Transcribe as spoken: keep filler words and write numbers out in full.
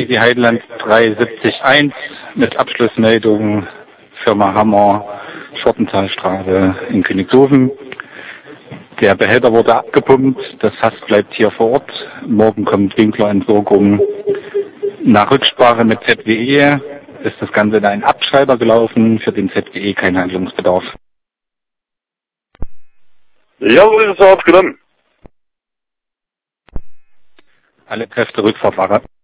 Easy Highland drei siebzig eins mit Abschlussmeldung Firma Hammer, Schortentalstraße in Königshofen. Der Behälter wurde abgepumpt, das Fass bleibt hier vor Ort. Morgen kommt Winklerentsorgung. Nach Rücksprache mit Z W E ist das Ganze in einen Abschreiber gelaufen, für den Z W E kein Handlungsbedarf. Jawohl, das war aufgenommen. Alle Kräfte Rückfahrt.